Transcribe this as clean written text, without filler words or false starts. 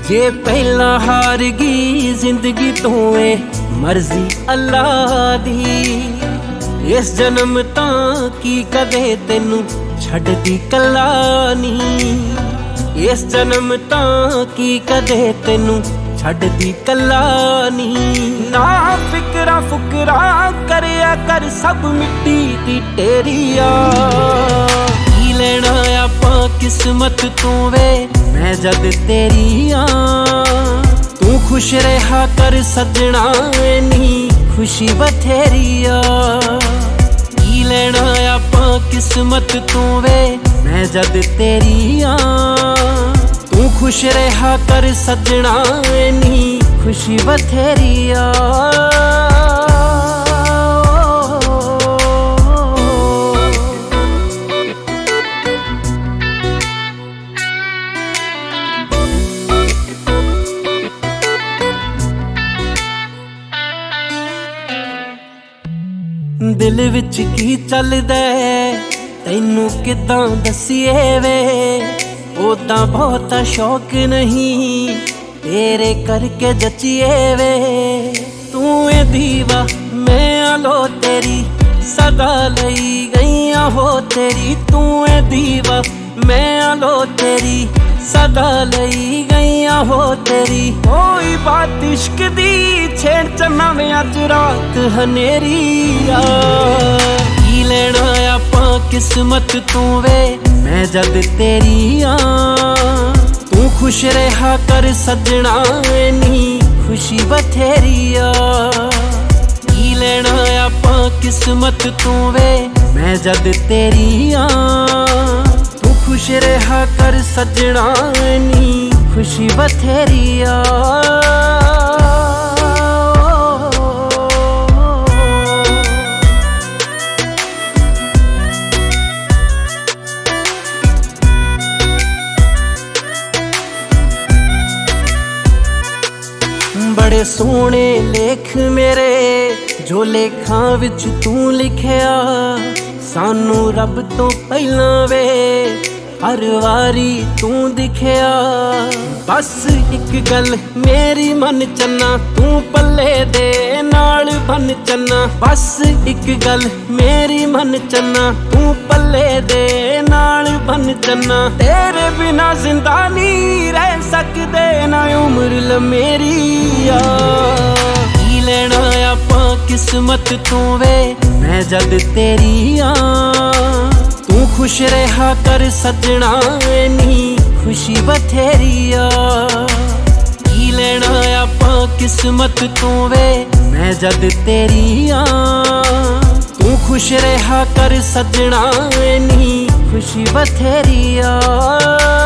जे पहला हार गई जिंदगी तो मर्जी अल्लाह दी। इस जन्म तां की कदे तेनू छड्डदी कल्ला नी। इस जन्म तां की कदे तेनू छड्डदी कल्ला नी। ना फिकरा फुकरा करया कर सब मिट्टी दी टेरिया। की लेना आपां किस्मत तू वे मैं जद तेरी तू खुश रहा कर सजना नी खुशी बथेरिया। की लेना आपां किस्मत तू वे मैं जद तेरी तू खुश रहा कर सजना नी खुशी बथेरिया। दिल विच की चलदा तैनू किदां दसीए वे। ओदां बहुता शौक नहीं तेरे करके जचिए वे। तू ए दीवा मैं आलो तेरी सदा लई गईया हो तेरी। तू ए दीवा मैं आलो तेरी सदा लई गईया हो तेरी। कोई बात इश्क दी छेड़ चन्ना में अज रात हनेरी आ। की लेना आपां किस्मत तू वे मैं जद तेरी तू खुश रहा कर सजना नी खुशी बथेरिया। की लेना आपां किस्मत तू वे मैं जद तेरी तू खुश रहा कर सजना नी खुशी बथेरिया। बड़े सोहने लेख मेरे जो लेखां विच तू लिखिया। सानू रब तो पहला वे हर वारी तू दिखिया। बस एक गल मेरी मन चन्ना तू पल्ले दे नाल बन चन्ना। बस एक गल मेरी मन चन्ना तू पल्ले दे नाल बन चन्ना। तेरे बिना जिंदा नहीं रह सकदे ना उम्र लमेरी आ। की लेना आपां किस्मत तू वे मैं जद तेरी तू खुश रहा कर सजना नी खुशी बथेरिया। की लेना आपां किस्मत तू वे मैं जद तेरी तू खुश रहा कर सजना नी खुशी बथेरिया।